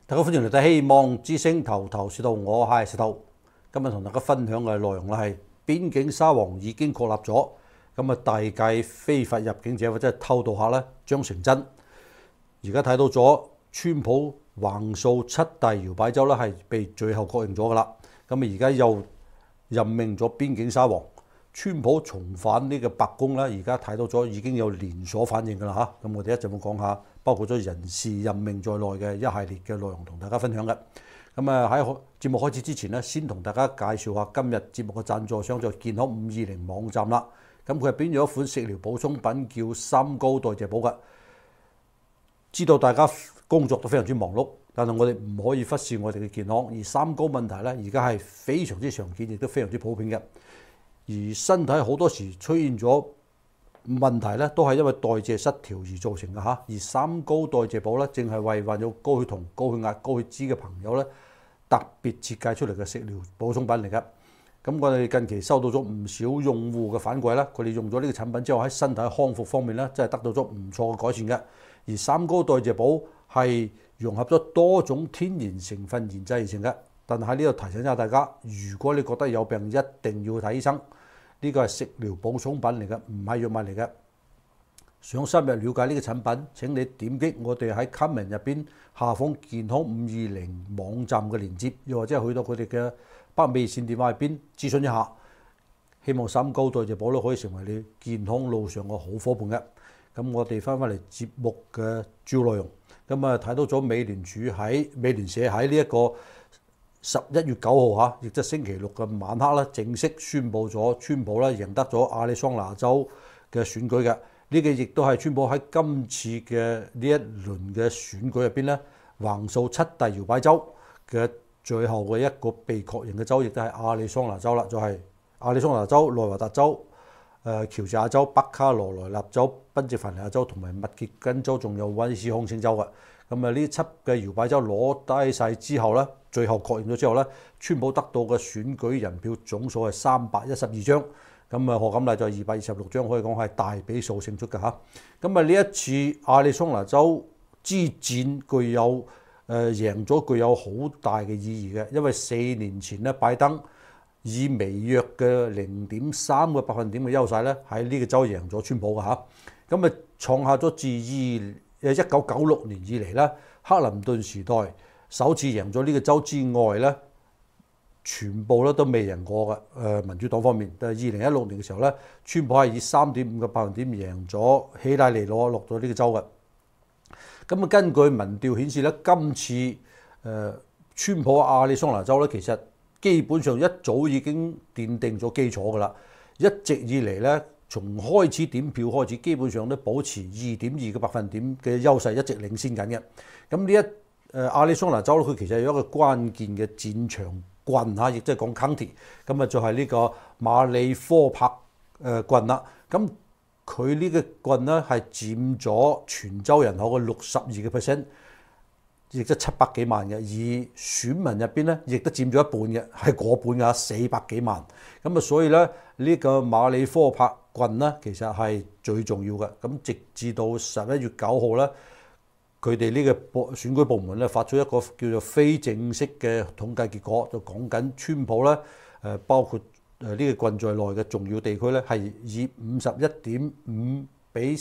大家歡迎嚟睇希望之聲頭頭是道，我係石頭。今日同大家分享嘅內容咧係邊境沙皇已經確立咗，咁大計非法入境者或者係偷渡客咧將成真。而家睇到咗川普橫掃7大搖擺州咧係被最後確認咗㗎啦。咁而家又任命咗邊境沙皇，川普重返呢個白宮咧，而家睇到咗已經有連鎖反應㗎啦嚇。咁我哋一陣會講下，包括咗人事任命在內嘅一系列嘅內容同大家分享嘅。咁喺節目開始之前咧，先同大家介紹下今日節目嘅贊助商就健康520網站啦。咁佢係編咗一款食療補充品叫三高代謝寶嘅。知道大家工作都非常之忙碌，但係我哋唔可以忽視我哋嘅健康。而三高問題咧，而家係非常之常見，亦都非常之普遍嘅。而身體好多時出現咗問題咧，都係因為代謝失調而造成嘅嚇。而三高代謝寶咧，正係為患有高血糖、高血壓、高血脂嘅朋友咧，特別設計出嚟嘅食療補充品嚟嘅。咁我哋近期收到咗唔少用戶嘅反饋啦，佢哋用咗呢個產品之後喺身體康復方面咧，真係得到咗唔錯嘅改善嘅。而三高代謝寶係融合咗多種天然成分研製而成嘅。但係喺呢度提醒一下大家，如果你覺得有病，一定要睇醫生。呢個係食療補充品嚟嘅，唔係藥物嚟嘅。想深入了解呢個產品，請你點擊我哋喺 comment 入邊下方健康520網站嘅連結，又或者去到佢哋嘅北美線電話入邊諮詢一下。希望三高代謝寶咧可以成為你健康路上嘅好夥伴嘅。咁我哋翻嚟節目嘅主要內容，咁睇到咗美聯社喺呢一個11月9號亦即係星期六嘅晚黑咧，正式宣布咗川普咧贏得咗亞利桑那州嘅選舉嘅。呢個亦都係川普喺今次嘅呢一輪嘅選舉入邊咧，橫掃7大搖擺州嘅最後嘅一個被確認嘅州，亦都係亞利桑那州啦，就係亞利桑那州、內華達州、喬治亞州、北卡羅來納州、賓夕凡尼亞州同埋密歇根州，仲有威斯康星州嘅。咁呢7嘅搖擺州攞低晒之後咧，最後確認咗之後咧，川普得到嘅選舉人票總數係312張，咁賀錦麗就226張，可以講係大比數勝出嘅嚇。咁呢一次亞利桑那州之戰具有贏咗具有好大嘅意義嘅，因為4年前咧拜登以微弱嘅0.3個百分點嘅優勢咧喺呢個州贏咗川普嘅嚇，咁創下咗自1996年以嚟咧克林頓時代首次贏咗呢個州之外咧，全部咧都未贏過嘅。民主黨方面，但係2016年嘅時候咧，川普係以3.5個百分點贏咗希拉里落咗呢個州嘅。咁根據民調顯示咧，今次川普亞利桑那州咧，其實基本上一早已經奠定咗基礎㗎啦。一直以嚟咧，從開始點票開始，基本上都保持2.2個百分點嘅優勢，一直領先緊嘅。咁呢亞利桑那州佢其實有一個關鍵嘅戰場郡嚇，亦即係講 county， 咁就係呢個馬里科帕郡啦。咁佢呢個郡咧係佔咗全州人口嘅62%，亦即係700幾萬嘅，而選民入邊咧亦都佔咗一半嘅，係過半㗎，400幾萬。咁所以咧呢個馬里科帕郡咧其實係最重要嘅。咁直至到11月9號咧，佢哋呢個選舉部門咧發出一個叫做非正式嘅統計結果，就講緊川普咧包括呢個郡在內嘅重要地區咧係以51.5比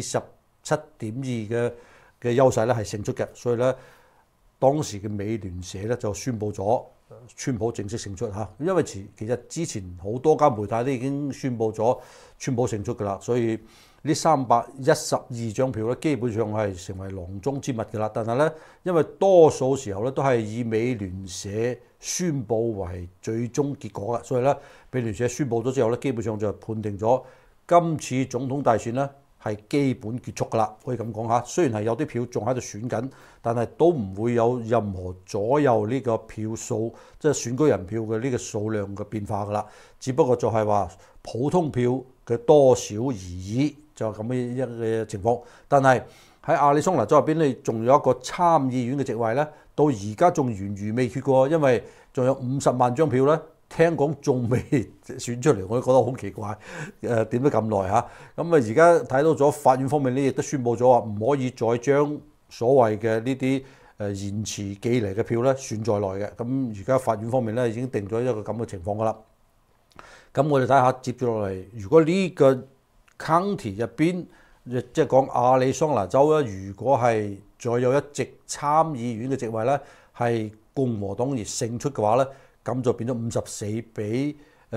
47.2嘅優勢咧係勝出嘅。所以咧當時嘅美聯社咧就宣布咗川普正式勝出嚇，因為其實之前好多間媒體都已經宣布咗川普勝出㗎啦，所以呢312張票咧基本上係成為囊中之物㗎啦。但係咧，因為多數時候咧都係以美聯社宣布為最終結果嘅，所以咧美聯社宣布咗之後咧，基本上就判定咗今次總統大選咧係基本結束㗎啦，可以咁講嚇。雖然係有啲票仲喺度選緊，但係都唔會有任何左右呢個票數，即係選舉人票嘅呢個數量嘅變化㗎啦。只不過就係話普通票嘅多少而已，就係咁嘅一個情況。但係喺亞利桑那州入邊，你仲有一個參議院嘅席位咧，到而家仲懸而未決嘅，因為仲有50萬張票咧。聽講仲未選出嚟，我都覺得好奇怪。點解咁耐嚇？咁而家睇到咗法院方面咧，亦都宣布咗話唔可以再將所謂嘅呢啲延遲寄嚟嘅票咧算在內嘅。咁而家法院方面咧已經定咗一個咁嘅情況㗎啦。咁我哋睇下接住落嚟，如果呢個 county 入邊，即係講亞利桑那州咧，如果係再有一席參議院嘅席位咧係共和黨而勝出嘅話咧，咁就變咗54比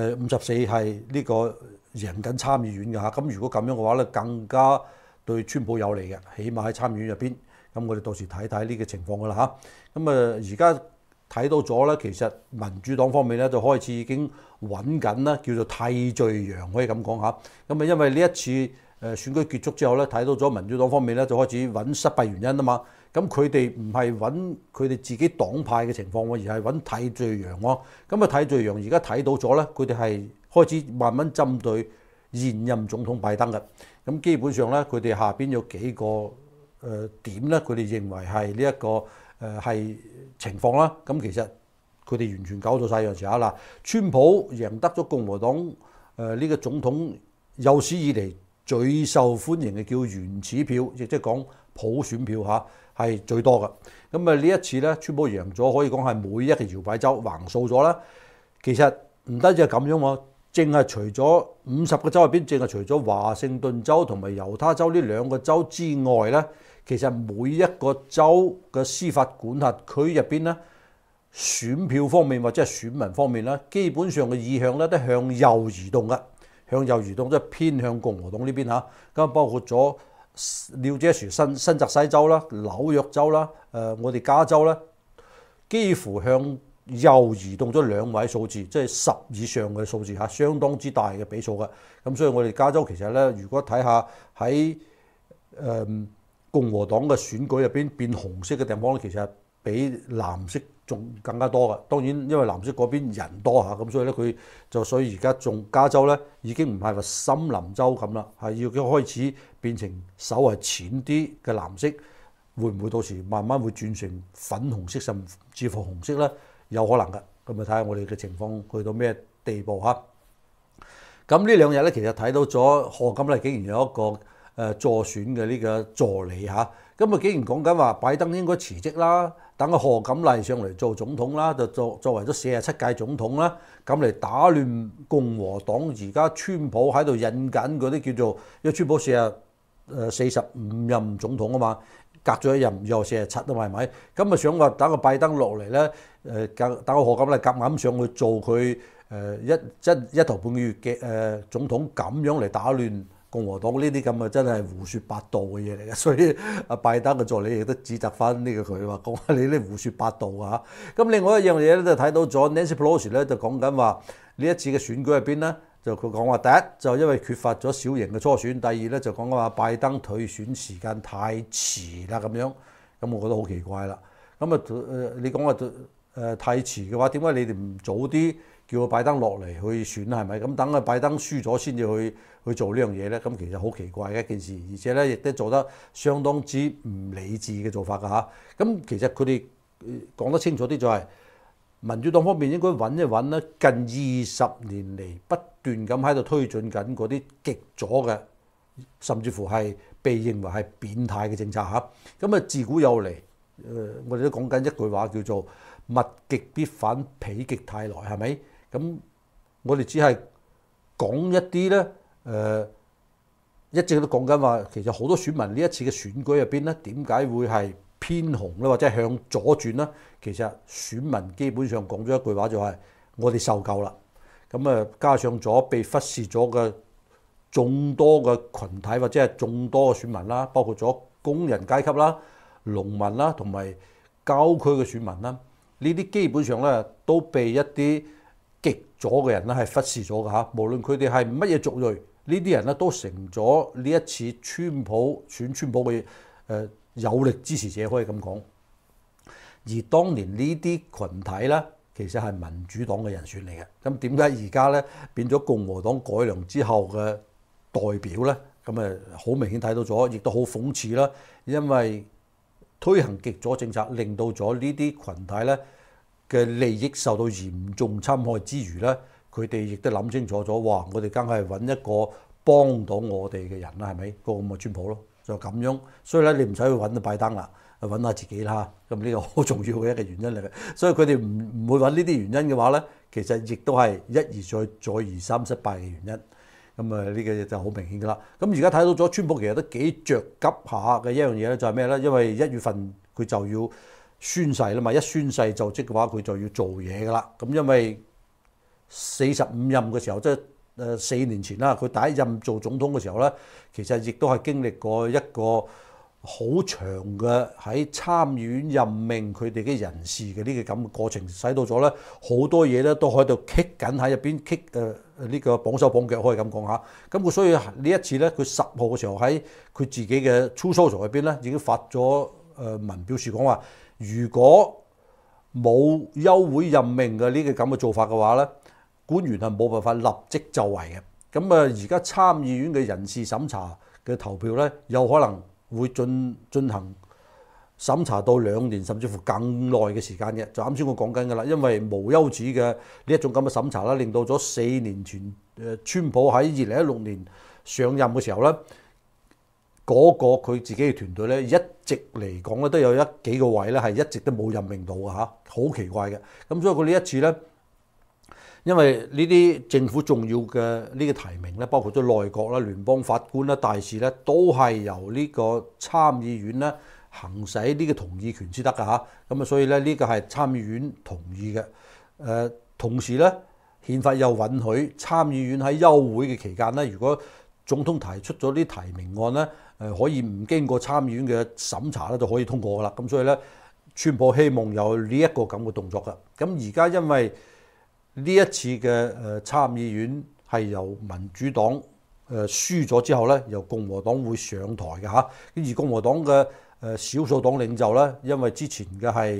54係呢個贏緊參議院嘅嚇。咁如果咁樣嘅話咧，更加對川普有利嘅，起碼喺參議院入邊。咁我哋到時睇睇呢個情況㗎啦嚇。咁而家睇到咗咧，其實民主黨方面咧就開始已經揾緊啦，叫做替罪羊可以咁講嚇。咁因為呢一次選舉結束之後咧，睇到咗民主黨方面咧就開始揾失敗原因啊嘛。咁佢哋唔係揾佢哋自己黨派嘅情況喎，而係揾替罪羊喎。咁替罪羊而家睇到咗咧，佢哋係開始慢慢針對現任總統拜登嘅。咁基本上咧，佢哋下邊有幾個點咧，佢哋認為係呢一個係情況啦。咁其實佢哋完全搞到晒樣時候啦。川普贏得咗共和黨呢個總統有史以嚟最受歡迎嘅叫原始票，亦即係講普選票嚇，係最多嘅。咁呢一次咧，川普贏咗，可以講係每一個搖擺州橫掃咗啦。其實唔單止係咁樣喎，淨係除咗50個州入邊，淨係除咗華盛頓州同埋猶他州呢兩個州之外咧，其實每一個州嘅司法管轄區入邊咧，選票方面或者係選民方面咧，基本上嘅意向咧都向右移動嘅，向右移動即係偏向共和黨呢邊嚇。咁包括咗紐約州、新澤西州啦、紐約州啦、我哋加州咧，幾乎向右移動咗2位數字，即係10以上嘅數字嚇，相當之大嘅比數嘅。咁所以我哋加州其實咧，如果睇下喺共和黨嘅選舉入邊變紅色嘅地方咧，其實比藍色仲更加多嘅。當然因為藍色嗰邊人多嚇，咁所以咧佢就所以而家仲加州咧已經唔係話森林州咁啦，係要開始變成稍為淺啲嘅藍色。會唔會到時慢慢會轉成粉紅色甚至乎紅色咧？有可能㗎。咁咪睇下我哋嘅情況去到咩地步嚇。咁呢兩日咧，其實睇到咗賀錦麗竟然有一個助選嘅呢個助理嚇。咁啊竟然講緊話拜登應該辭職啦，等個賀錦麗上嚟做總統啦，就作為咗47屆總統啦，咁嚟打亂共和黨而家川普喺度引緊嗰啲叫做，因為川普45任總統啊嘛。隔咗一任又47啊嘛，係咪？咁啊想話等個拜登落嚟咧，等個賀錦麗夾硬上去做佢一頭半個月嘅總統，咁樣嚟打亂共和黨呢啲咁啊，真係胡說八道嘅嘢嚟嘅。所以阿拜登嘅助理亦都指責翻呢個佢話講你啲胡說八道啊！咁另外一樣嘢咧就睇到咗 Nancy Pelosi 咧就講緊話呢一次嘅選舉入邊咧。就佢講話，第一就因為缺乏咗小型嘅初選，第二咧就講話拜登退選時間太遲啦咁樣，咁我覺得好奇怪啦。咁你講話太遲嘅話，點解你哋唔早啲叫拜登落嚟去選係咪？咁等啊拜登輸咗先至去做呢樣嘢咧？咁其實好奇怪嘅一件事，而且咧亦都做得相當之唔理智嘅做法㗎嚇。咁其實佢哋講得清楚啲就係。民主黨方面應該揾一揾咧，近20年嚟不斷咁喺度推進緊嗰啲極左嘅，甚至乎係被認為係變態嘅政策嚇。咁自古有嚟，我哋都講緊一句話叫做物極必反，否極泰來，係咪？咁我哋只係講一啲咧，一直都講緊話，其實好多選民呢一次嘅選舉入邊咧，點解會係偏紅咧，或者向左轉咧？其實選民基本上講咗一句話就係我哋受夠啦。咁加上咗被忽視咗嘅眾多嘅群體或者係眾多嘅選民啦，包括咗工人階級啦、農民啦同埋郊區嘅選民啦，呢啲基本上咧都被一啲極左嘅人咧係忽視咗嘅嚇。無論佢哋係乜嘢族裔，呢啲人咧都成咗呢一次川普嘅有力支持者，可以咁講。而當年呢啲群體咧，其實係民主黨嘅人選嚟嘅。咁點解而家咧變咗共和黨改良之後嘅代表咧？咁好明顯睇到咗，亦都好諷刺啦。因為推行極左政策，令到咗呢啲群體咧嘅利益受到嚴重侵害之餘咧，佢哋亦都諗清楚咗，哇！我哋梗係揾一個幫到我哋嘅人啦，係咪？個咁嘅川普咯。 就咁樣。所以咧，你唔使去揾拜登啦，揾下自己啦。咁呢個好重要嘅一個原因嚟嘅。所以佢哋唔會揾呢啲原因嘅話咧，其實亦都係一而再，再而三失敗嘅原因。咁啊，呢個嘢就好明顯㗎啦。咁而家睇到咗，川普其實都幾着急下嘅一樣嘢咧，就係咩咧？因為1月份佢就要宣誓啦嘛，一宣誓就職嘅話，佢就要做嘢㗎啦。咁因為45任嘅時候，即係4年前啦，佢第一任做總統嘅時候咧，其實亦都係經歷過一個好長嘅喺參議院任命佢哋嘅人士嘅呢個咁嘅過程，使到咗咧好多嘢咧都喺度棘緊喺入邊棘呢個綁手綁腳可以咁講下。咁佢所以呢一次咧，佢10號嘅時候喺佢自己嘅 Truth Social 入邊咧已經發咗文表示講話，如果冇休會任命嘅呢個咁嘅做法嘅話咧，官員係冇辦法立即就位嘅。咁啊，而家參議院嘅人事審查嘅投票咧，有可能會進行審查到2年甚至乎更耐嘅時間嘅，就啱先我講緊㗎啦。因為無休止嘅呢一種咁嘅審查啦，令到咗4年前川普喺2016年上任嘅時候咧，嗰個佢自己嘅團隊咧一直嚟講咧都有幾個位咧係一直都冇任命到嘅嚇，好奇怪嘅。咁所以佢呢一次咧，因為呢啲政府重要嘅呢個提名咧，包括咗內閣啦、聯邦法官啦、大使咧，都係由呢個參議院咧行使呢個同意權先得㗎嚇。咁啊，所以咧呢個係參議院同意嘅。同時咧，憲法又允許參議院喺休會嘅期間咧，如果總統提出咗啲提名案咧，可以唔經過參議院嘅審查咧就可以通過㗎啦。咁所以咧，川普希望有呢一個咁嘅動作㗎。咁而家因為呢一次嘅參議院係由民主黨輸咗之後咧，由共和黨會上台嘅嚇。而共和黨嘅少數黨領袖咧，因為之前嘅係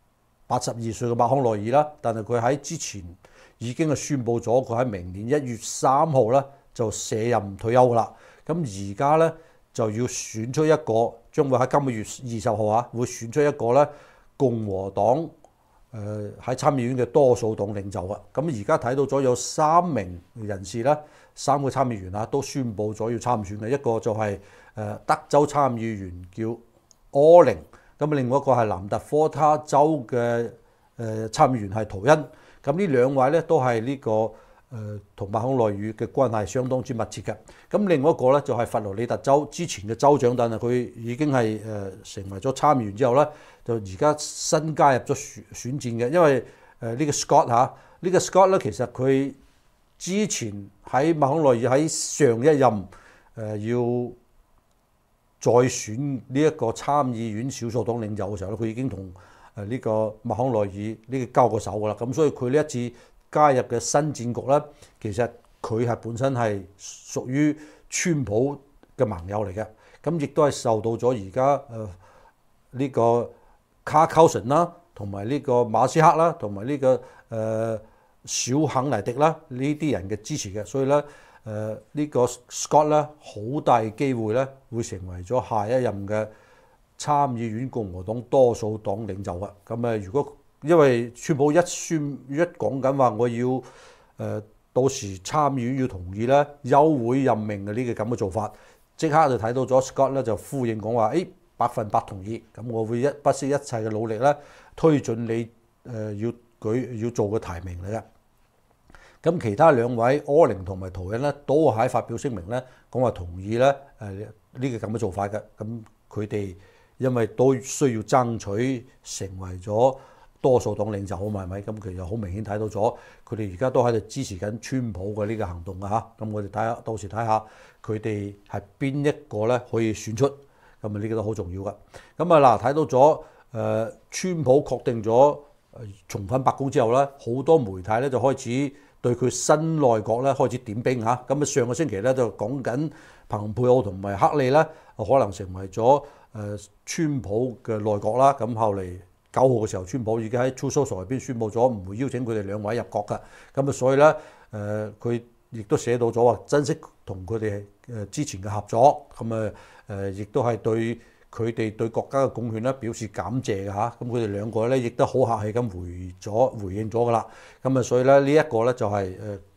82歲嘅麥康奈爾啦，但係佢喺之前已經係宣布咗佢喺明年1月3號咧就卸任退休㗎啦。咁而家咧就要選出一個，將會喺今個月20號會選出一個咧共和黨喺參議院嘅多數黨領袖啊。咁而家睇到咗有3名人士咧，3個參議員都宣布咗要參選嘅。一個就係德州參議員叫柯寧，咁另外一個係南達科他州嘅參議員係圖恩。咁呢2位咧都係呢個同麥康奈爾嘅關係相當之密切嘅。咁另外一個咧就係佛羅里達州之前嘅州長，但係佢已經係成為咗參議員之後咧，就而家新加入咗選戰嘅。因為呢個 Scott 呢個 Scott 咧，其實佢之前喺麥康奈爾喺上一任要再選呢一個參議院少數黨領袖嘅時候咧，佢已經同呢個麥康奈爾呢個交過手㗎啦。咁所以佢呢一次加入嘅新戰局咧，其實佢係本身係屬於川普嘅盟友嚟嘅。咁亦都係受到咗而家呢個卡寇臣啦，同埋呢個馬斯克啦，同埋呢個小肯尼迪啦呢啲人嘅支持嘅。所以咧呢個 Scott 咧好大機會咧會成為咗下一任嘅參議院共和黨多數黨領袖啊。咁如果因為川普一講緊話，我要到時參議院要同意咧休會任命嘅呢個咁嘅做法，即刻就睇到咗 Scott 咧就呼應講話，100%同意，咁我會不惜一切嘅努力咧推進你要做嘅提名嚟嘅。咁其他2位柯寧同埋圖恩咧都喺發表聲明咧講話同意咧呢個咁嘅做法嘅。咁佢哋因為都需要爭取成為咗多數黨領袖啊嘛，係咪？咁其實好明顯睇到咗，佢哋而家都喺度支持緊川普嘅呢個行動啊嚇。咁我哋到時睇下佢哋係邊一個咧可以選出，咁呢個都好重要噶。咁睇到咗川普確定咗重返白宮之後咧，好多媒體咧就開始對佢新內閣咧開始點兵嚇。咁上個星期咧就講緊彭佩奧同埋克利咧可能成為咗川普嘅內閣啦。咁後嚟9號嘅時候，川普已經喺 Truth Social 入邊宣布咗唔會邀請佢哋2位入閣㗎。咁所以咧佢亦都寫到咗話珍惜同佢哋之前嘅合作。咁亦都係對佢哋對國家嘅貢獻咧表示感謝嘅嚇。咁佢哋2個咧亦都好客氣咁回應咗㗎啦。咁所以咧呢一個咧就係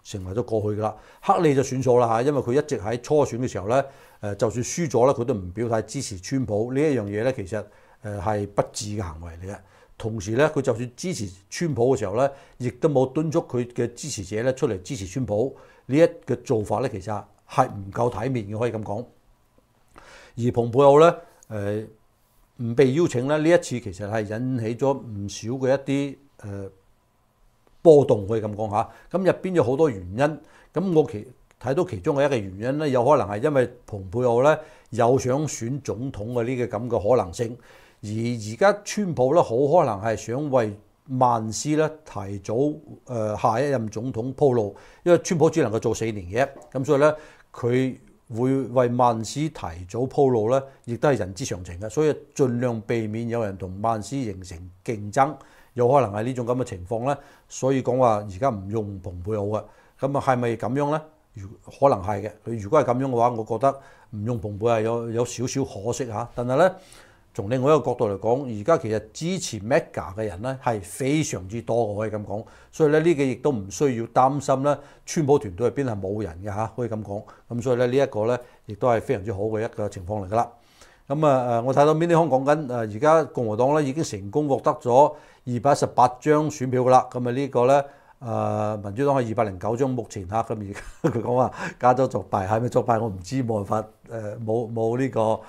成為咗過去㗎啦。克利就算數啦嚇，因為佢一直喺初選嘅時候咧，就算輸咗咧，佢都唔表態支持川普呢一樣嘢咧，其實係不智嘅行為嚟嘅。同時咧，佢就算支持川普嘅時候咧，亦都冇敦促佢嘅支持者咧出嚟支持川普呢一個做法咧，其實係唔夠體面嘅，可以咁講。而蓬佩奧咧，唔被邀請咧，呢一次其實係引起咗唔少嘅一啲波動，可以咁講嚇。咁入邊有好多原因，咁我睇到其中嘅一個原因咧，有可能係因為蓬佩奧咧有想選總統嘅呢個咁嘅可能性。而家川普咧好可能係想為曼斯咧提早下一任總統鋪路，因為川普只能夠做4年嘅，咁所以咧佢會為曼斯提早鋪路咧，亦都係人之常情嘅，所以盡量避免有人同曼斯形成競爭，有可能係呢種咁嘅情況咧，所以講話而家唔用蓬佩奧嘅，咁啊係咪咁樣咧？可能係嘅，佢如果係咁樣嘅話，我覺得唔用蓬佩係有少少可惜嚇，但係咧。從另外一個角度嚟講，而家其實支持 MAGA 嘅人咧係非常之多，可以咁講。所以咧呢個亦都唔需要擔心咧，川普團隊入邊係冇人嘅嚇，可以咁講。咁所以咧呢一個咧亦都係非常之好嘅一個情況嚟㗎啦。咁我睇到 Mini 康講緊而家共和黨咧已經成功獲得咗218張選票㗎啦。咁呢個咧民主黨係209張目前嚇。咁而家佢講話加州作弊係咪作弊？我唔知，冇辦法冇呢個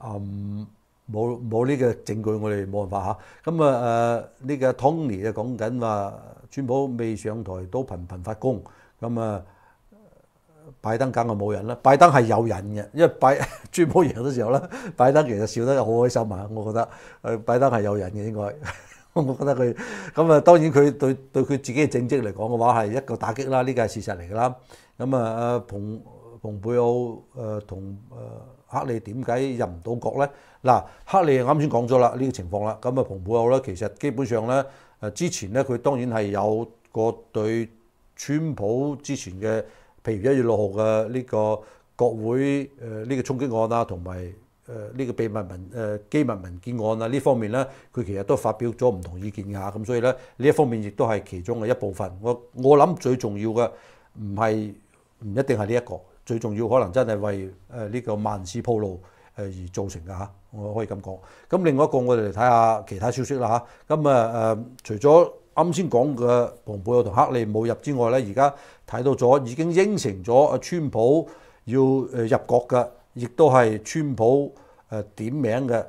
冇呢個證據，我哋冇辦法嚇。咁呢個 Tony 就講緊話，川普未上台都頻頻發功。咁拜登梗係冇人啦，拜登係有人嘅，因為川普贏嘅時候咧，拜登其實笑得好開心啊。我覺得拜登係有人嘅應該。我覺得佢咁當然佢對佢自己嘅政績嚟講嘅話係一個打擊啦，呢個係事實嚟㗎啦。咁蓬佩奧同克利點解入唔到國咧？嗱，克利啱先講咗啦呢個情況啦。咁蓬佩奧咧其實基本上咧之前咧佢當然係有個對川普之前嘅，譬如1月6號嘅呢個國會呢個衝擊案啊，同埋呢個機密文件案啊呢方面咧，佢其實都發表咗唔同意見㗎。咁所以咧呢一方面亦都係其中嘅一部分。我諗最重要嘅唔一定係呢一個。最重要可能真係為呢個曼斯鋪路而造成嘅嚇，我可以咁講。咁另外一個我哋嚟睇下其他消息啦嚇。咁除咗啱先講嘅蓬佩奧同克利冇入之外咧，而家睇到咗已經應承咗川普要入國嘅，亦都係川普點名嘅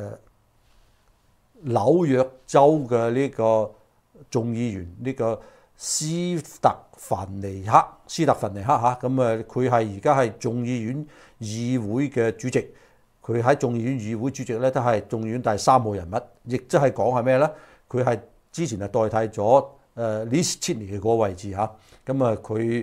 紐約州嘅呢個眾議員呢個斯特凡尼克嚇，咁佢係而家係眾議院議會嘅主席，佢喺眾議院議會主席咧都係眾議院第3號人物，亦即係講係咩咧？佢係之前係代替咗Liz Cheney嘅嗰個位置嚇，咁佢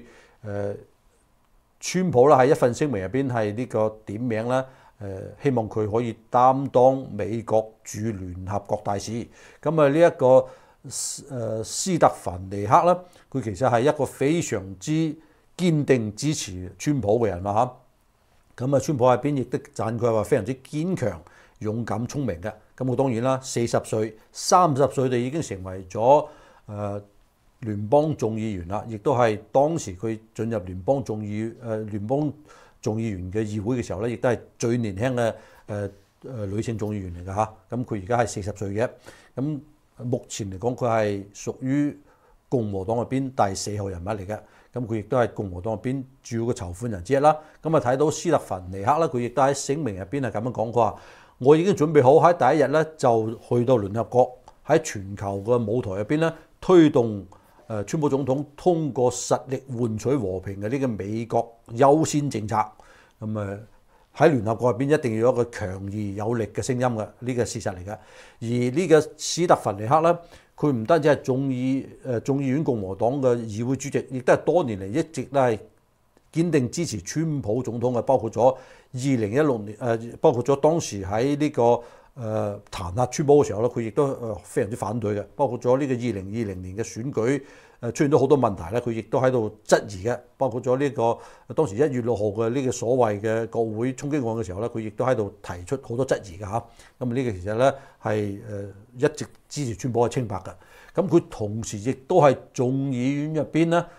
川普啦喺一份聲明入邊係呢個點名啦，希望佢可以擔當美國駐聯合國大使，咁呢一個。斯特凡尼克啦，佢其實係一個非常之堅定支持川普嘅人啦嚇。咁川普喺邊亦都讚佢話非常之堅強、勇敢、聰明嘅。咁我當然啦，40歲、30歲就已經成為咗聯邦眾議員啦，亦都係當時佢進入聯邦眾議員嘅議會嘅時候咧，亦都係最年輕嘅女性眾議員嚟㗎嚇。咁佢而家係40歲嘅咁。目前嚟講，佢係屬於共和黨入邊第4號人物嚟嘅，咁佢亦都係共和黨入邊主要嘅籌款人之一啦。咁睇到斯特凡尼克啦，佢亦都喺聲明入邊係咁樣講，佢話：我已經準備好喺第一日咧就去到聯合國，喺全球嘅舞台入邊咧推動川普總統通過實力換取和平嘅呢個美國優先政策。咁喺聯合國入邊一定要有一個強而有力嘅聲音嘅，呢個事實嚟嘅。而呢個斯特凡尼克咧，佢唔單止係眾議院共和黨嘅議會主席，亦都係多年嚟一直都係堅定支持川普總統嘅，包括咗2016年包括咗當時喺呢個彈劾川普嘅時候咧，佢亦都非常之反對嘅，包括咗呢個2020年嘅選舉。出現咗好多問題咧，佢亦都喺度質疑嘅，包括咗呢個當時1月6號嘅呢個所謂嘅國會衝擊案嘅時候咧，佢亦都喺度提出好多質疑嘅嚇。咁呢個其實咧係一直支持川普嘅清白嘅。咁佢同時亦都係眾議院入邊咧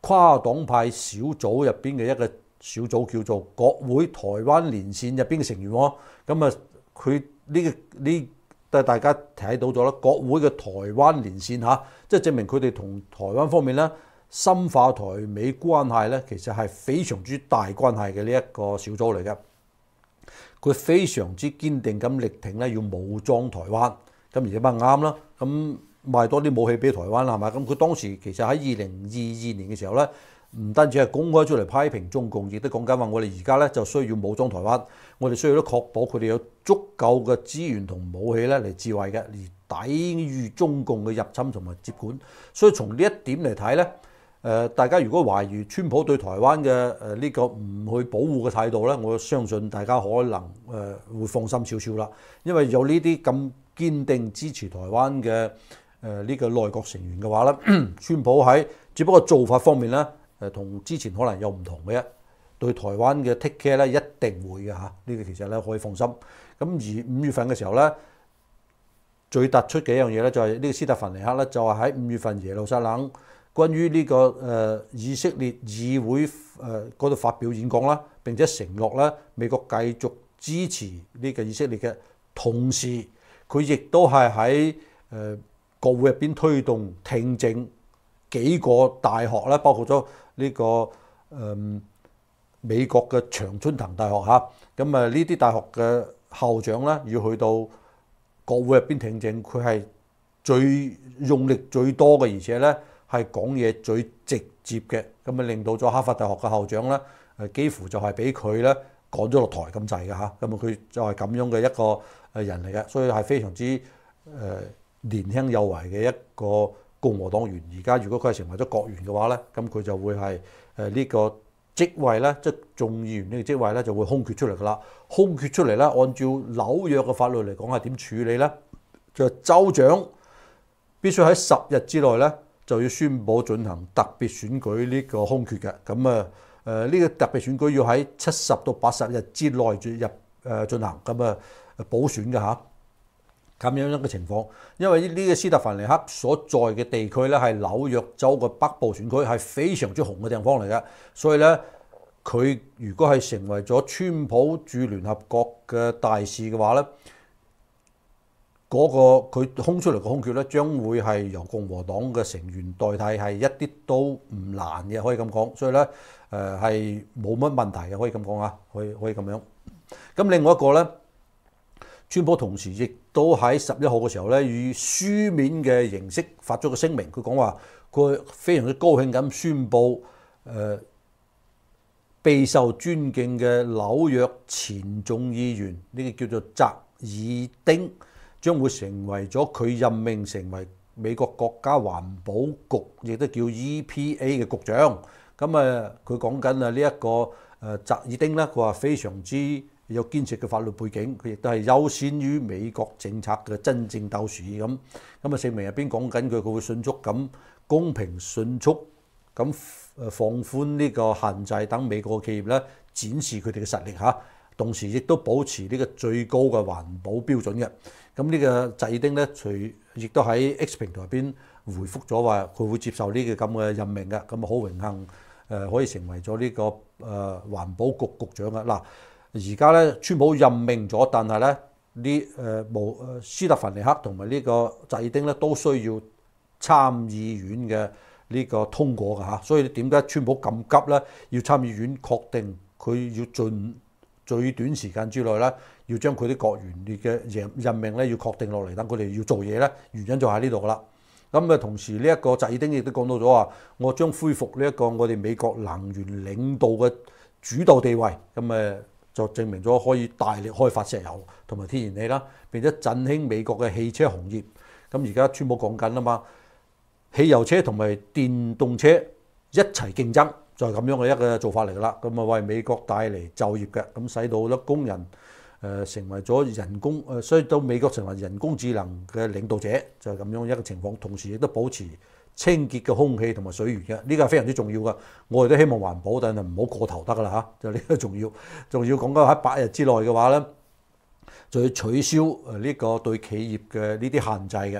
跨黨派小組入邊嘅一個小組叫做國會台灣連線入邊嘅成員喎。咁啊，佢大家睇到咗啦，國會嘅台灣連線嚇，即係證明佢哋同台灣方面咧深化台美關係咧，其實係非常之大關係嘅呢一個小組嚟嘅。佢非常之堅定咁力挺咧，要武裝台灣。咁而家咪啱啦，咁賣多啲武器俾台灣啦，係咪？咁佢當時其實喺2022年嘅時候咧，唔單止係公開出嚟批評中共，亦都講緊話我哋而家咧就需要武裝台灣，我哋需要都確保佢哋有足夠嘅資源同武器咧嚟自衛嘅，嚟抵禦中共嘅入侵同埋接管。所以從呢一點嚟睇咧，大家如果懷疑川普對台灣嘅呢個唔去保護嘅態度咧，我相信大家可能會放心少少啦，因為有呢啲咁堅定支持台灣嘅呢個內閣成員嘅話咧，川普喺只不過做法方面咧，同之前可能有唔同嘅啫。對台灣嘅 take care 咧，一定會嘅嚇，呢個其實咧可以放心。咁而5月份嘅時候咧，最突出嘅一樣嘢咧，就係呢個斯特凡尼克咧，就係喺5月份耶路撒冷關於呢個以色列議會嗰度發表演講啦，並且承諾咧美國繼續支持呢個以色列嘅同時，佢亦都係喺國會入邊推動聽證幾個大學咧，包括咗呢個美國嘅常春藤大學嚇，咁呢啲大學嘅校長咧要去到國會入邊聽證，佢係最用力最多嘅，而且咧係講嘢最直接嘅，咁令到咗哈佛大學嘅校長咧幾乎就係俾佢咧趕咗落台咁滯嘅嚇，咁佢就係咁樣嘅一個人嚟嘅，所以係非常之年輕有為嘅一個共和黨員。而家如果佢係成為咗國員嘅話咧，咁佢就會係呢個職位咧，即係眾議員呢個職位咧就會空缺出嚟㗎啦。空缺出嚟咧，按照紐約嘅法律嚟講係點處理咧？就係州長必須喺10日之內咧就要宣佈進行特別選舉呢個空缺嘅。咁呢個特別選舉要喺70到80日之內進行，咁補選嘅嚇。咁樣一個情況，因為呢個斯特凡尼克所在嘅地區咧係紐約州嘅北部選區，係非常之紅嘅地方嚟嘅，所以咧佢如果係成為咗川普駐聯合國嘅大使嘅話咧，嗰個佢空出嚟嘅空缺咧將會係由共和黨嘅成員代替，係一啲都唔難嘅，可以咁講，所以咧係冇乜問題嘅，可以咁講啊，可以咁樣。咁另外一個咧，川普同時亦都喺11號嘅時候咧，以書面嘅形式發咗個聲明，佢講話佢非常之高興咁宣布，備受尊敬嘅紐約前眾議員呢個叫做澤爾丁，將會成為咗佢任命成為美國國家環保局，亦都叫 EPA 嘅局長。咁佢講緊呢一個澤爾丁咧，佢話非常之有堅實嘅法律背景，佢亦都係優先於美國政策嘅真正鬥士咁聲明入邊講緊佢會迅速咁公平迅速咁放寬呢個限制，等美國企業咧展示佢哋嘅實力嚇，同時亦都保持呢個最高嘅環保標準嘅。咁呢個澤爾丁咧，亦都喺 X 平台入邊回覆咗話佢會接受呢個咁嘅任命嘅，咁好榮幸可以成為咗呢個環保局局長嘅嗱。而家咧，川普任命咗，但係咧斯特凡尼克同埋呢個澤爾丁咧都需要參議院嘅呢個通過㗎嚇，所以點解川普咁急咧？要參議院確定佢要盡最短時間之內咧，要將佢啲國員嘅任命咧要確定落嚟，等佢哋要做嘢咧，原因就喺呢度㗎啦。咁同時呢一個澤爾丁亦都講到咗話，我將恢復呢一個我哋美國能源領導嘅主導地位，咁就證明咗可以大力開發石油同埋天然氣啦，並且振興美國嘅汽車行業。咁而家川普講緊啦嘛，汽油車同埋電動車一齊競爭，就係咁樣嘅一個做法嚟㗎啦。咁為美國帶嚟就業嘅，咁使到好多工人成為咗人工所以到美國成為人工智能嘅領導者，就係咁樣一個情況。同時亦都保持清潔嘅空氣同埋水源嘅，呢個係非常之重要嘅。我哋都希望環保，但係唔好過頭得㗎啦嚇，就呢個重要。仲要講緊喺8日之內嘅話咧，就要取消呢個對企業嘅呢啲限制嘅。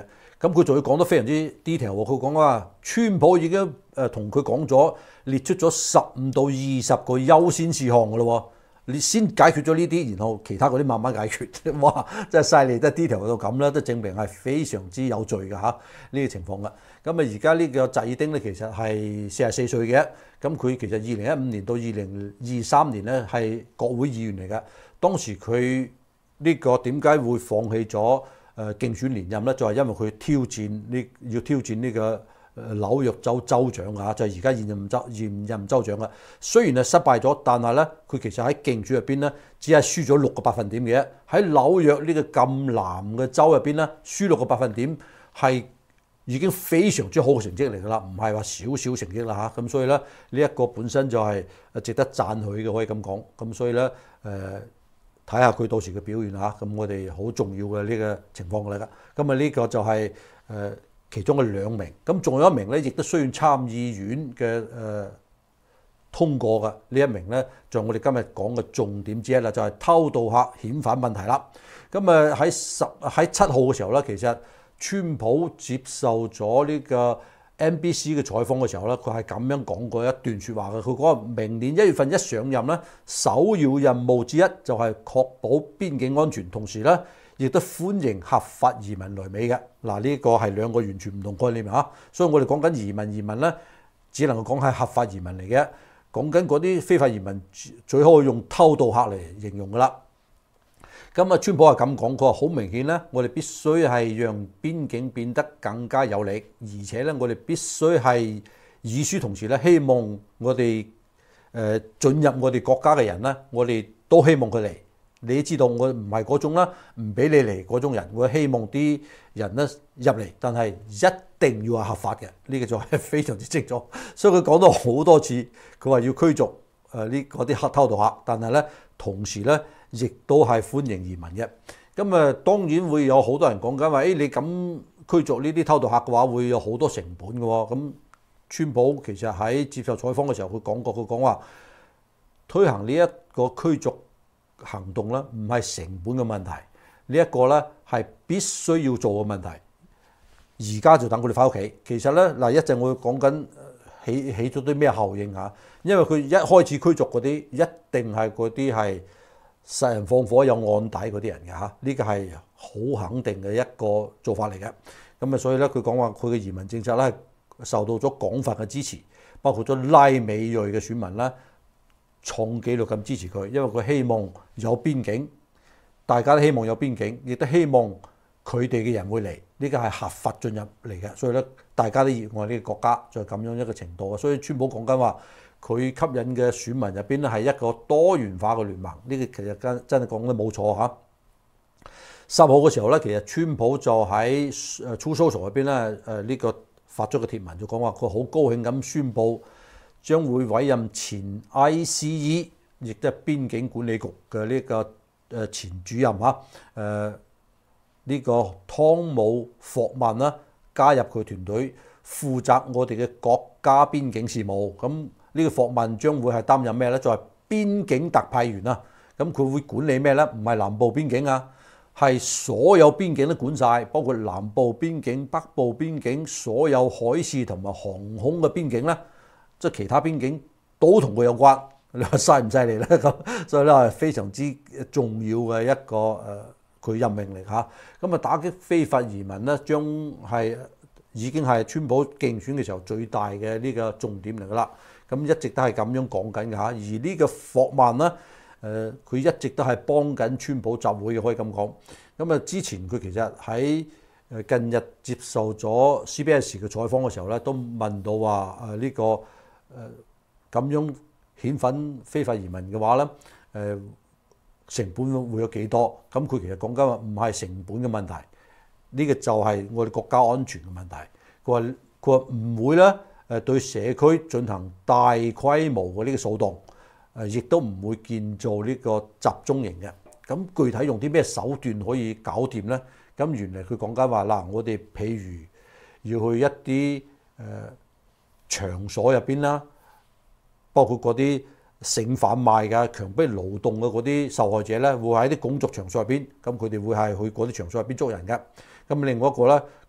咁佢仲要講得非常之 detail 喎。佢講話川普已經同佢講咗，列出咗15到20個優先事項㗎咯。你先解決咗呢啲，然後其他嗰啲慢慢解決。哇！真係犀利，得 detail 到咁啦，都證明係非常之有序㗎嚇呢個情況㗎。咁啊，而家呢個祭丁咧，其實係44歲嘅，咁佢其實2015年到2023年咧係國會議員嚟㗎。當時佢呢個點解會放棄咗競選連任咧？就係因為佢要挑戰呢個紐約州州長啊，就係而家現任州長啊。雖然係失敗咗，但係咧佢其實喺競選入邊咧，只係輸咗6個百分點嘅。喺紐約呢個咁南嘅州入邊咧，輸6個百分點係已經非常之好嘅成績嚟㗎啦，唔係話少少成績啦嚇。咁所以咧呢一個本身就係值得讚許嘅，可以咁講。咁所以咧睇下佢到時嘅表現嚇。咁我哋好重要嘅呢個情況嚟㗎。咁啊呢個就係其中嘅2名，咁仲有1名咧，亦都需要參議院嘅通過嘅呢1名咧，就係我哋今日講嘅重點之一啦，就係偷渡客遣返問題啦。咁啊喺7號嘅時候咧，其實川普接受咗呢個 NBC 嘅採訪嘅時候咧，佢係咁樣講過一段説話嘅。佢講明年1月份一上任咧，首要任務之一就係確保邊境安全，同時咧，亦都歡迎合法移民來美嘅。嗱，呢個係2個完全唔同概念嚇，所以我哋講緊移民咧，只能夠講係合法移民嚟嘅。講緊嗰啲非法移民，最好用偷渡客嚟形容噶啦。咁啊，川普係咁講，佢話好明顯咧，我哋必須係讓邊境變得更加有力，而且咧，我哋必須係與此同時咧，希望我哋進入我哋國家嘅人咧，我哋都希望佢嚟。你知道我唔係嗰種啦，唔俾你嚟嗰種人，我希望啲人咧入嚟，但係一定要係合法嘅，呢個就係非常之清楚。所以佢講到好多次，佢話要驅逐嗰啲偷渡客，但係咧同時咧亦都係歡迎移民嘅。咁啊當然會有好多人講緊話，你咁驅逐呢啲偷渡客嘅話，會有好多成本嘅喎。咁川普其實喺接受採訪嘅時候，佢講話推行呢一個驅逐行動咧，唔係成本嘅問題，呢一個咧係必須要做嘅問題。而家就等佢哋翻屋企。其實咧嗱，一陣我會講緊起咗啲咩效應嚇，因為佢一開始驅逐嗰啲一定係嗰啲係殺人放火有案底嗰啲人嘅嚇，呢個係好肯定嘅一個做法嚟嘅。咁啊，所以咧佢講話佢嘅移民政策咧受到咗廣泛嘅支持，包括咗拉美裔嘅選民啦，創紀錄咁支持佢，因為佢希望有邊境，大家都希望有邊境，亦都希望佢哋嘅人會嚟，呢個係合法進入嚟嘅，所以咧大家都熱愛呢個國家，就係咁樣一個程度啊。所以川普講緊話，佢吸引嘅選民入邊咧係一個多元化嘅聯盟，呢個其實真係講得冇錯嚇。10號嘅時候咧，其實川普就喺Truth Social入邊咧呢個發咗個貼文，就講話佢好高興咁宣布，將會委任前 ICE， 亦都係邊境管理局嘅呢個前主任嚇，呢個湯姆霍曼啦，加入佢團隊，負責我哋嘅國家邊境事務。咁呢個霍曼將會係擔任咩咧？就係邊境特派員啊。咁佢會管理咩咧？唔係南部邊境啊，係所有邊境都管晒，包括南部邊境、北部邊境，所有海事同埋航空嘅邊境咧。即係其他邊境都同佢有關，你話犀唔犀利咧？咁所以咧係非常之重要嘅一個佢任命嚟嚇。咁啊打擊非法移民咧，將係已經係川普競選嘅時候最大嘅呢個重點嚟㗎啦。咁一直都係咁樣講緊㗎嚇。而呢個霍曼咧，佢一直都係幫緊川普集會嘅，可以咁講。咁啊之前佢其實喺近日接受咗 CBS 嘅採訪嘅時候咧，都問到話呢個咁樣遣返非法移民嘅話咧，成本會有幾多？咁佢其實講緊話唔係成本嘅問題，呢個就係我哋國家安全嘅問題。佢話唔會咧對社區進行大規模嘅呢個掃動，亦都唔會建造呢個集中營嘅。咁具體用啲咩手段可以搞掂咧？咁原來佢講緊話嗱，我哋譬如要去一啲場所入邊啦，包括嗰啲性販賣嘅、強迫勞動嘅嗰啲受害者咧，會喺啲工作場所入邊，咁佢哋會係去嗰啲場所入邊捉人嘅。咁另外一個咧，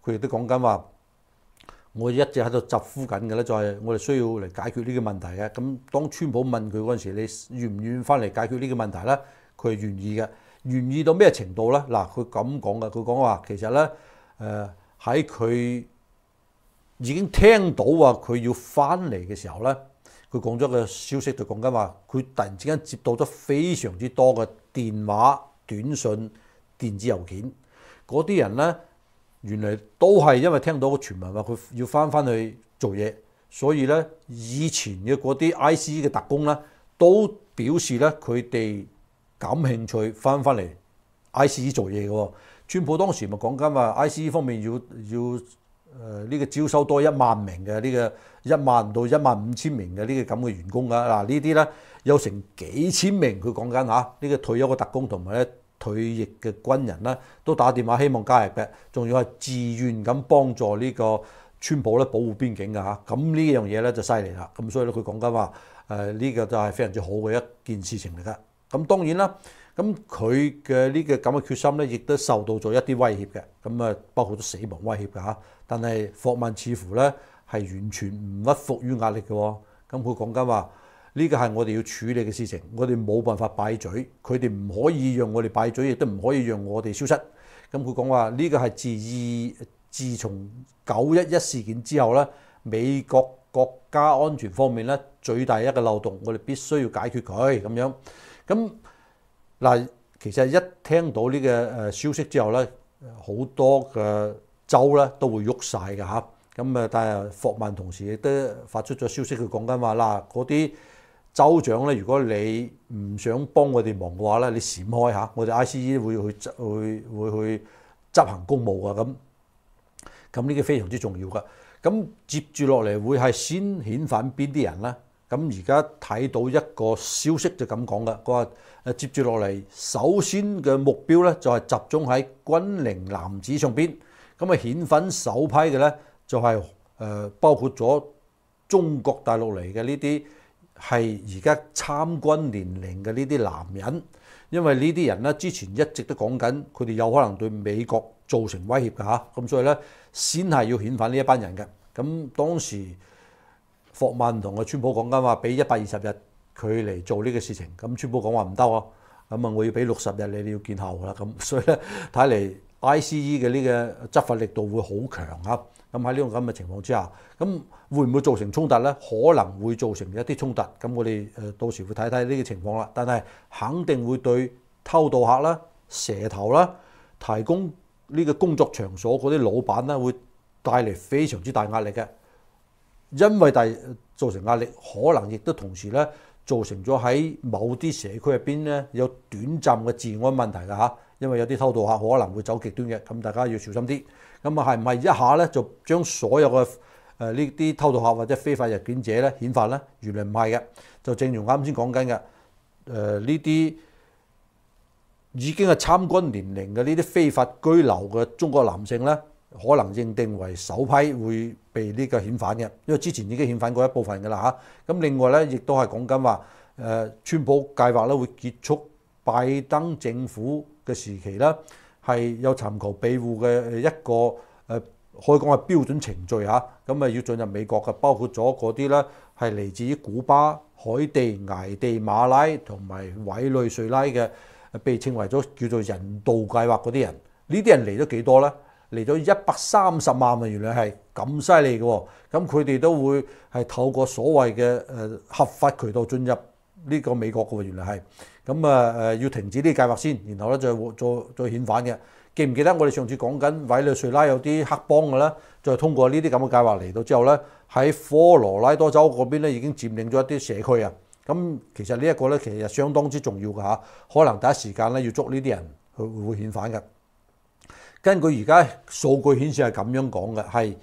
佢亦都講緊話，我一直喺度疾呼緊嘅咧，就係我哋需要嚟解決呢個問題嘅。咁當川普問佢嗰陣時，你願唔願翻嚟解決呢個問題咧？佢係願意嘅，願意到咩程度咧？嗱，佢咁講嘅，佢講話其實咧，喺佢已經聽到話佢要翻嚟嘅時候咧，佢講咗個消息就講緊話，佢突然之間接到咗非常之多嘅電話、短信、電子郵件，嗰啲人咧原來都係因為聽到個傳聞話佢要翻去做嘢，所以咧以前嘅嗰啲 ICE 嘅特工咧都表示咧佢哋感興趣翻嚟 ICE 做嘢嘅喎。川普當時咪講緊話 ICE 方面要呢個招收多1萬名嘅呢個1萬到15000名嘅呢個咁嘅員工㗎。嗱，呢啲咧有成幾千名，佢講緊嚇呢個退休嘅特工同埋咧退役嘅軍人咧都打電話希望加入嘅，仲要係自願咁幫助呢個川普咧保護邊境㗎嚇。咁呢樣嘢咧就犀利啦。咁所以咧佢講緊話呢個就係非常之好嘅一件事情嚟㗎。咁當然啦。咁佢嘅呢個咁嘅決心咧，亦都受到咗一啲威脅嘅，咁啊包括咗死亡威脅㗎嚇。但係霍曼似乎咧係完全唔屈服於壓力嘅喎。咁佢講緊話呢個係我哋要處理嘅事情，我哋冇辦法閉嘴，佢哋唔可以讓我哋閉嘴，亦都唔可以讓我哋消失。咁佢講話呢個係自從911事件之後咧，美國國家安全方面咧最大一個漏洞，我哋必須要解決佢咁樣。咁嗱，其實一聽到呢個消息之後咧，好多嘅州咧都會喐晒㗎嚇。咁啊，但係霍曼同時亦都發出咗消息，佢講緊話嗱，嗰啲州長咧，如果你唔想幫我哋忙嘅話咧，你閃開嚇，我哋 ICE 會去執行公務㗎。咁呢個非常之重要㗎。咁接住落嚟會係先遣返邊啲人咧？咁而家睇到一個消息就咁講㗎，佢話接住落嚟，首先嘅目標咧就係集中喺軍齡男子上邊。咁啊遣返首批嘅咧就係包括咗中國大陸嚟嘅呢啲係而家參軍年齡嘅呢啲男人，因為呢啲人咧之前一直都講緊佢哋有可能對美國造成威脅㗎嚇，咁所以咧先係要遣返呢一班人嘅。咁當時霍曼同阿川普講緊話，俾120日佢嚟做呢個事情。咁川普講話唔得喎，咁啊我要俾60日你要見效㗎啦。咁所以咧睇嚟 ICE 嘅呢個執法力度會好強啊。咁喺呢種咁嘅情況之下，咁會唔會造成衝突咧？可能會造成一啲衝突。咁我哋到時會睇睇呢個情況啦。但係肯定會對偷渡客啦、蛇頭啦、提供呢個工作場所嗰啲老闆啦，會帶嚟非常之大壓力嘅。因為造成壓力，可能亦都同時咧造成咗喺某啲社區入邊咧有短暫嘅治安問題㗎嚇。因為有啲偷渡客可能會走極端嘅，咁大家要小心啲。咁啊係唔係一下咧就將所有嘅呢啲偷渡客或者非法入境者咧遣返咧？原來唔係嘅，就正如啱先講緊嘅，呢啲已經係參軍年齡嘅呢啲非法居留嘅中國男性咧，可能認定為首批會被呢個遣返嘅，因為之前已經遣返過一部分㗎啦嚇。咁另外咧，亦都係講緊話，川普計劃咧會結束拜登政府嘅時期啦，係有尋求庇護嘅一個可以講係標準程序嚇。咁啊要進入美國嘅，包括咗嗰啲咧係嚟自於古巴、海地、危地馬拉同埋委內瑞拉嘅，被稱為咗叫做人道計劃嗰啲人。呢啲人嚟咗幾多咧？嚟咗130萬啊！原來係咁犀利嘅喎。咁佢哋都會係透過所謂嘅合法渠道進入呢個美國嘅喎。原來係咁要停止呢啲計劃先，然後咧再遣返嘅。記唔記得我哋上次講緊委內瑞拉有啲黑幫嘅咧，就通過呢啲咁嘅計劃嚟到之後咧，喺科羅拉多州嗰邊咧已經佔領咗一啲社區啊。咁其實呢一個咧其實相當之重要㗎嚇，可能第一時間咧要捉呢啲人會遣返嘅。根據而家數據顯示係咁樣講嘅，係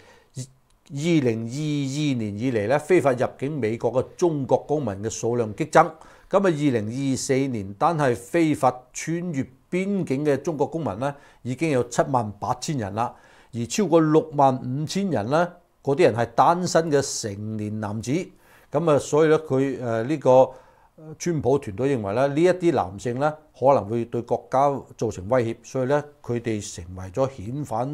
2022年以嚟咧非法入境美國嘅中國公民嘅數量激增。咁啊2024年單係非法穿越邊境嘅中國公民咧已經有78000人啦，而超過65000人咧嗰啲人係單身嘅成年男子。咁啊所以咧佢呢個川普團隊認為咧，呢一啲男性咧可能會對國家造成威脅，所以咧佢哋成為咗遣返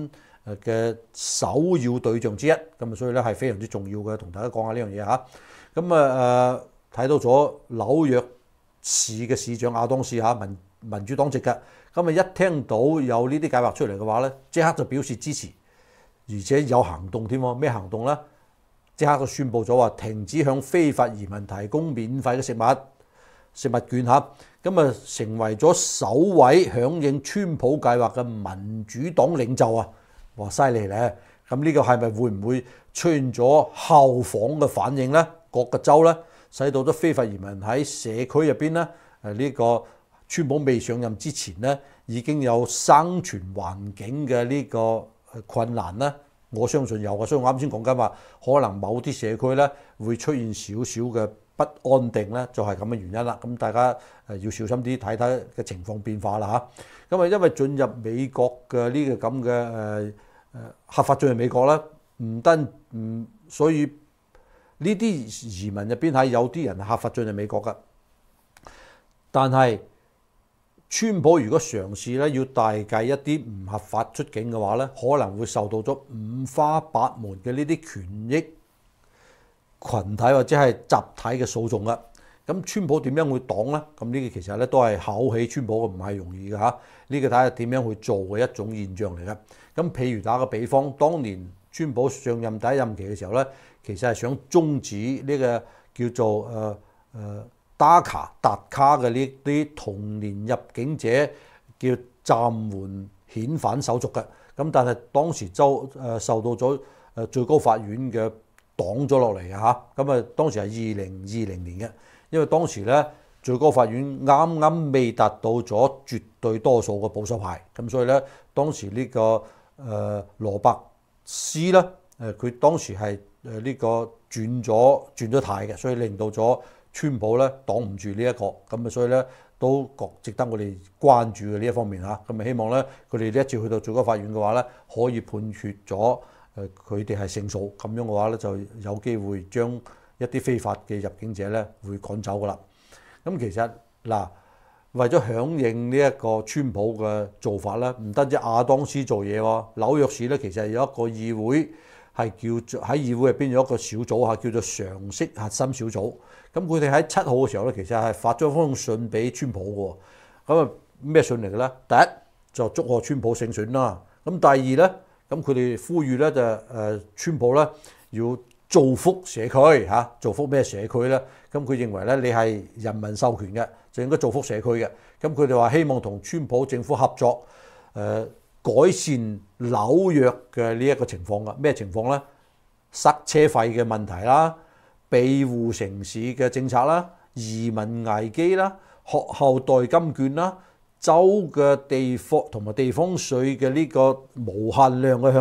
嘅首要對象之一，咁所以咧係非常之重要嘅，同大家講下呢樣嘢嚇。咁睇到咗紐約市嘅市長亞當斯嚇，民主黨籍嘅，咁一聽到有呢啲計劃出嚟嘅話咧，即刻就表示支持，而且有行動添喎。咩行動咧？即刻就宣布咗話停止向非法移民提供免費嘅食物券嚇，咁成為咗首位響應川普計劃嘅民主黨領袖啊！哇，犀利咧！咁呢個係咪會唔會出現咗後仿嘅反應咧？各個州咧，使到咗非法移民喺社區入邊咧，呢個川普未上任之前咧，已經有生存環境嘅呢個困難咧。我相信有嘅，所以我啱先講緊話，可能某啲社區咧會出現少少嘅不安定咧，就係咁嘅原因啦。咁大家要小心啲睇睇嘅情況變化啦嚇。咁因為進入美國嘅呢個咁嘅合法進入美國咧，所以呢啲移民入邊係有啲人係合法進入美國嘅，但係川普如果嘗試咧要大計一啲唔合法出境嘅話咧，可能會受到咗五花八門嘅呢啲權益群體或者係集體嘅訴訟啦。咁川普點樣會擋咧？咁呢個其實咧都係考起川普嘅，唔係容易嘅嚇。呢個睇下點樣去做嘅一種現象嚟嘅。咁譬如打個比方，當年川普上任第一任期嘅時候咧，其實係想終止呢個叫做達卡嘅呢啲同年入境者叫暫緩遣返手續嘅，咁但係當時受到咗最高法院嘅擋咗落嚟嘅嚇，咁當時係2020年嘅，因為當時咧最高法院啱啱未達到咗絕對多數嘅保守派，咁所以咧當時呢個羅伯斯咧佢當時係呢個轉咗態嘅，所以令到咗川普咧擋唔住呢一個，咁所以咧都值得我哋關注嘅呢一方面嚇。咁希望咧佢哋呢一次去到最高法院嘅話咧，可以判決咗佢哋係勝訴，咁樣嘅話咧就有機會將一啲非法嘅入境者咧會趕走噶啦。咁其實嗱，為咗響應呢一個川普嘅做法咧，唔單止亞當斯做嘢喎，紐約市咧其實有一個議會。係叫做喺議會入邊有一個小組嚇，叫做常識核心小組。咁佢哋喺7號嘅時候咧，其實係發咗封信俾川普嘅。咁咩信嚟嘅咧？第一就祝賀川普勝選啦。咁第二咧，咁佢哋呼籲咧就川普咧要造福社區嚇，造福咩社區咧？咁佢認為咧你係人民授權嘅，就應該造福社區嘅。咁佢哋話希望同川普政府合作，改善紐約嘅呢一個情況㗎，咩情況咧？塞車費嘅問題啦，庇護城市嘅政策啦，移民危機啦，學後代金券啦，州嘅地方同埋地方稅嘅呢個無限量嘅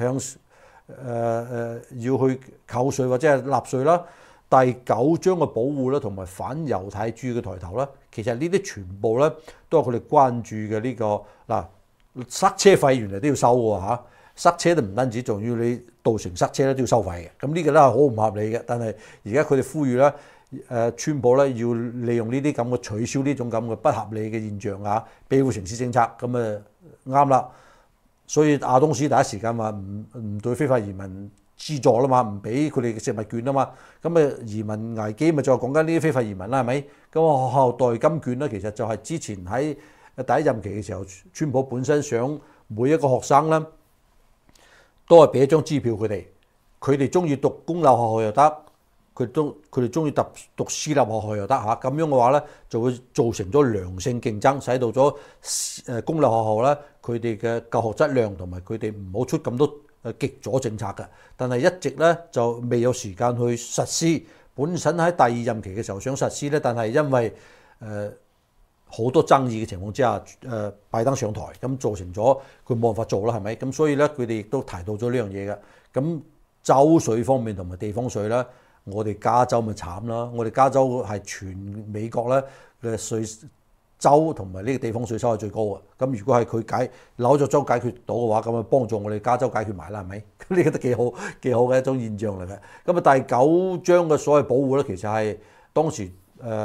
要去扣稅或者係納稅啦，第9章嘅保護啦，同埋反猶太主義嘅抬頭啦，其實呢啲全部咧都係佢哋關注嘅呢個嗱。塞車費原來都要收喎嚇，塞車都唔單止，仲要你造成塞車咧都要收費嘅。咁呢個咧係好唔合理嘅。但係而家佢哋呼籲咧，川普咧要利用呢啲咁嘅取消呢種咁嘅不合理嘅現象啊，庇護城市政策咁啱啦。所以亞當斯第一時間話唔對非法移民資助啦嘛，唔俾佢哋嘅食物券啊嘛。咁移民危機咪再講緊呢啲非法移民啦，係咪？咁學校代金券咧，其實就係之前喺第一任期嘅時候，川普本身想每一個學生咧都係俾一張支票佢哋中意讀公立學校又得，佢哋中意讀私立學校又得嚇。咁樣嘅話咧，就會造成咗良性競爭，使到咗公立學校咧佢哋嘅教學質量同埋佢哋唔好出咁多極左政策嘅。但係一直咧就未有時間去實施。本身喺第2任期嘅時候想實施咧，但係因為好多爭議嘅情況之下，拜登上台，咁造成咗佢冇辦法做啦，係咪？咁所以咧，佢哋亦都提到咗呢樣嘢嘅。咁州稅方面同埋地方稅咧，我哋加州咪慘啦！我哋加州係全美國咧嘅稅州同埋呢個地方稅收係最高嘅。咁如果係佢紐約州解決到嘅話，咁啊幫助我哋加州解決埋啦，係咪？咁呢個都幾好嘅一種現象嚟嘅。咁第9章嘅所謂保護咧，其實係當時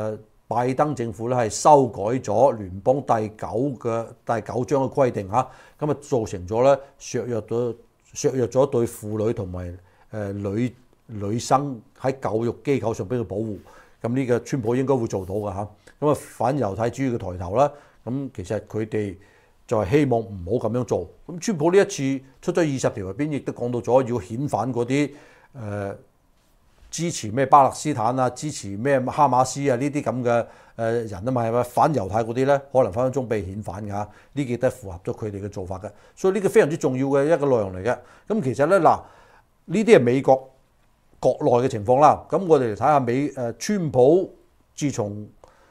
拜登政府咧係修改咗聯邦第九章嘅規定嚇，咁啊造成咗咧削弱咗對婦女同埋女生喺教育機構上邊嘅保護。咁呢個川普應該會做到㗎嚇。咁啊反猶太主義嘅抬頭啦，咁其實佢哋就係希望唔好咁樣做。咁川普呢一次出咗20條入邊，亦都講到咗要遣返嗰啲支持咩巴勒斯坦啊、支持咩哈馬斯啊呢啲咁嘅人啊嘛，係咪反猶太嗰啲咧，可能分分鐘被遣返㗎。呢啲都係符合咗佢哋嘅做法嘅，所以呢個非常之重要嘅一個內容嚟嘅。咁其實咧嗱，呢啲係美國國內嘅情況啦。咁我哋嚟睇下川普自從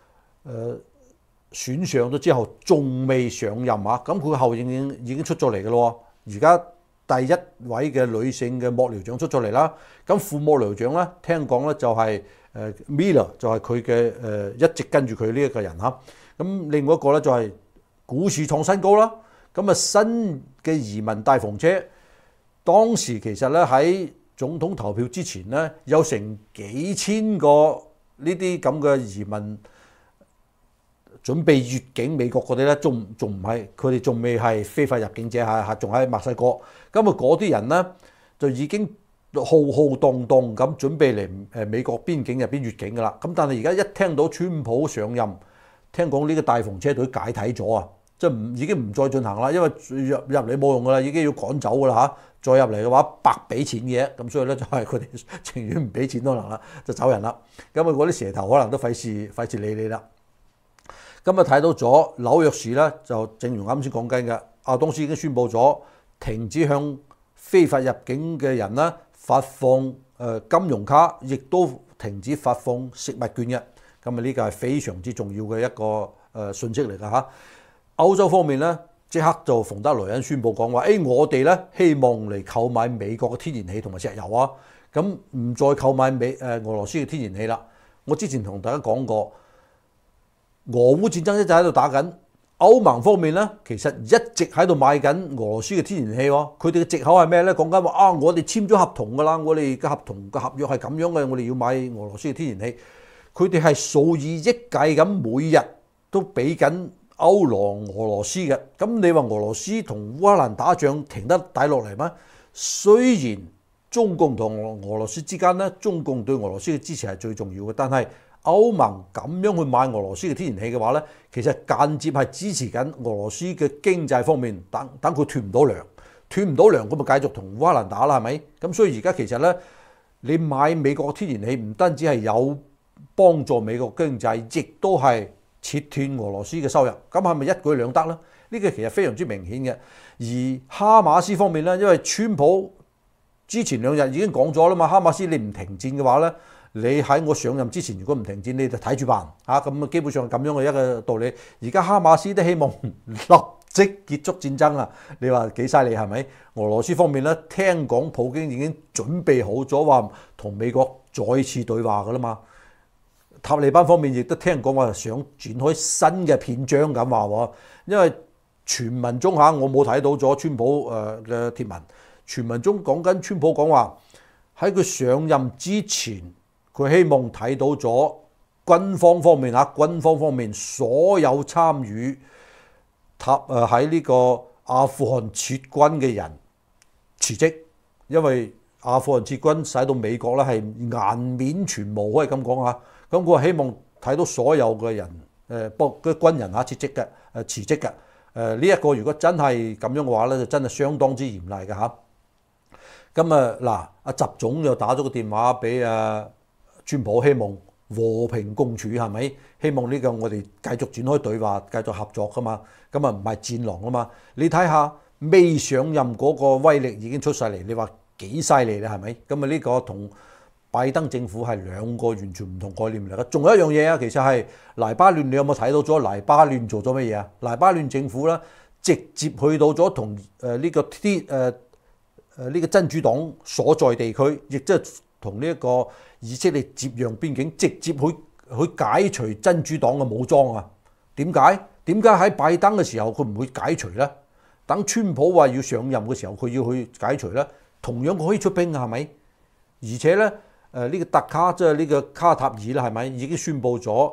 選上咗之後，仲未上任啊。咁佢嘅後應已經出咗嚟嘅咯。而家第一位嘅女性嘅幕僚長出咗嚟啦。咁副幕僚長咧，聽講咧就係Miller，就係佢嘅一直跟住佢呢一個人嚇。咁另外一個咧就係股市創新高啦。咁啊新嘅移民大房車，當時其實咧喺總統投票之前咧，有成幾千個呢啲咁嘅移民準備越境美國嗰啲咧，仲唔係佢哋仲未係非法入境者嚇，仲喺墨西哥。咁啊嗰啲人咧就已經浩浩蕩蕩咁準備嚟美國邊境入邊越境㗎啦。咁但係而家一聽到川普上任，聽講呢個大房車隊解體咗啊，即係已經唔再進行啦，因為入嚟冇用㗎啦，已經要趕走㗎啦嚇。再入嚟嘅話白俾錢嘅，咁所以咧就係佢哋情願唔俾錢都能啦，就走人啦。咁啊嗰啲蛇頭可能都費事理你啦。咁啊睇到咗紐約市咧，就正如啱先講緊嘅，亞當斯已經宣布咗停止向非法入境嘅人咧發放金融卡，亦都停止發放食物券嘅。咁啊呢個係非常之重要嘅一個訊息嚟㗎嚇。歐洲方面咧，即刻就馮德萊恩宣布講話，我哋咧希望嚟購買美國嘅天然氣同埋石油啊，咁唔再購買俄羅斯嘅天然氣啦。我之前同大家講過，俄烏戰爭一直喺度打緊，歐盟方面咧其實一直喺度買緊俄羅斯嘅天然氣喎。佢哋嘅藉口係咩咧？講緊話我哋簽咗合同㗎啦，我哋嘅合同嘅合約係咁樣嘅，我哋要買俄羅斯嘅天然氣。佢哋係數以億計咁每日都俾緊歐羅俄羅斯嘅。咁你話俄羅斯同烏克蘭打仗停得抵落嚟咩？雖然中共同俄羅斯之間咧，中共對俄羅斯嘅支持係最重要嘅，但係歐盟咁樣去買俄羅斯嘅天然氣嘅話咧，其實間接係支持緊俄羅斯嘅經濟方面，等佢脫唔到糧，咁咪繼續同烏克蘭打啦，係咪？咁所以而家其實咧，你買美國天然氣唔單止係有幫助美國經濟，亦都係切斷俄羅斯嘅收入。咁係咪一舉兩得咧？呢個其實非常之明顯嘅。而哈馬斯方面咧，因為川普之前2日已經講咗啦嘛，哈馬斯你唔停戰嘅話咧，你喺我上任之前如果唔停戰，你就睇住辦嚇。咁基本上咁樣嘅一個道理。而家哈馬斯都希望立即結束戰爭啊！你話幾犀利係咪？俄羅斯方面咧，聽講普京已經準備好咗話同美國再次對話噶啦嘛。塔利班方面亦都聽講話想展開新嘅篇章咁話喎，因為傳聞中嚇我冇睇到咗川普嘅貼文，傳聞中講緊川普講話喺佢上任之前，佢希望睇到咗軍方方面所有參與喺呢個阿富汗撤軍嘅人辭職，因為阿富汗撤軍使到美國咧係顏面全無，可以咁講嚇。咁我希望睇到所有嘅人嘅軍人辭職嘅。呢一個如果真係咁樣嘅話咧，就真係相當之嚴厲嘅嚇。咁阿習總又打咗個電話俾川普，希望和平共處係咪？希望呢個我哋繼續展開對話，繼續合作噶嘛。咁唔係戰狼啊嘛。你睇下未上任嗰個威力已經出晒嚟，你話幾犀利咧係咪？咁呢個同拜登政府係兩個完全唔同概念嚟嘅。仲有一樣嘢啊，其實係黎巴嫩，你有冇睇到咗黎巴嫩做咗乜嘢啊？黎巴嫩政府咧直接去到咗同呢個真主黨所在地區，亦即係同呢一個以色列接壤邊境，直接去解除真主黨嘅武裝啊！點解？點解喺拜登嘅時候佢唔會解除咧？等川普話要上任嘅時候，佢要去解除咧，同樣佢可以出兵啊，係咪？而且咧，呢個特卡即係呢個卡塔爾啦，係咪已經宣布咗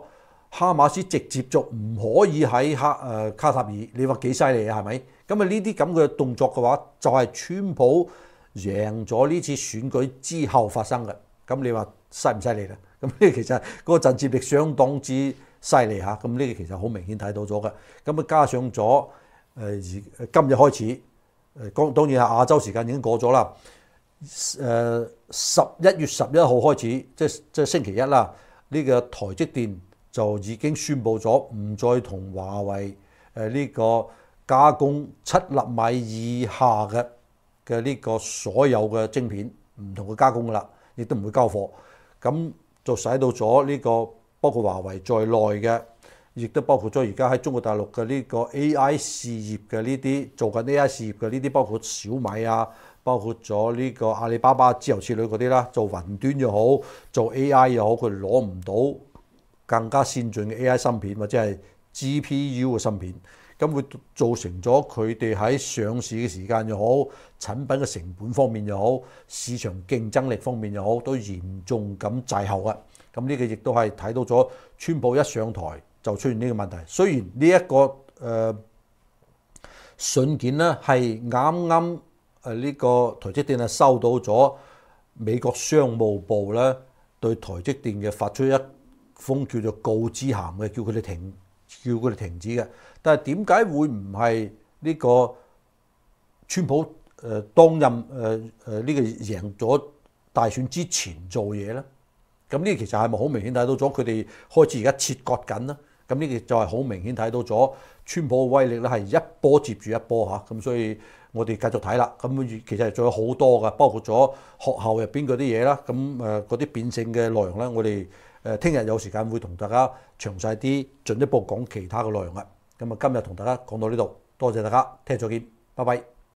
哈馬斯直接就唔可以喺卡塔爾，你話幾犀利啊？係咪？咁啊呢啲咁嘅動作嘅話，就係川普贏咗呢次選舉之後發生嘅。咁你話犀唔犀利咧？咁呢個其實嗰個震懾力相當之犀利嚇。咁呢個其實好明顯睇到咗嘅。咁啊加上咗今日開始，當然係亞洲時間已經過咗啦。11月11號開始，即係星期一啦。呢個台積電就已經宣布咗唔再同華為呢個加工7納米以下嘅呢個所有嘅晶片，唔同佢加工噶啦，亦都唔會交貨。咁就使到咗呢個包括華為在內嘅，亦都包括咗而家喺中國大陸嘅呢個 AI 事業嘅呢啲做緊 AI 事業嘅呢啲，包括小米啊，包括咗呢個阿里巴巴之後之類嗰啲啦，做雲端又好，做 AI 又好，佢攞唔到更加先進嘅 AI 芯片或者係 GPU 嘅芯片，咁會造成咗佢哋喺上市嘅時間又好，產品嘅成本方面又好，市場競爭力方面又好，都嚴重咁滯後嘅。咁呢個亦都係睇到咗川普一上台就出現呢個問題。雖然呢一個信件咧係啱啱呢個台積電係收到咗美國商務部咧對台積電嘅發出一封叫做告知函嘅，叫佢哋停止嘅。但係點解會唔係呢個川普當任呢個贏咗大選之前做嘢咧？咁呢其實係咪好明顯睇到咗佢哋開始而家切割緊咧？咁呢個就係好明顯睇到咗川普嘅威力咧係一波接住一波嚇。咁所以我哋繼續睇啦。咁其實仲有好多嘅，包括咗學校入邊嗰啲嘢啦。咁嗰啲變性嘅內容咧，我哋聽日有時間會同大家詳細啲進一步講其他嘅內容啦。咁啊，今日同大家講到呢度，多謝大家，聽日再見，拜拜。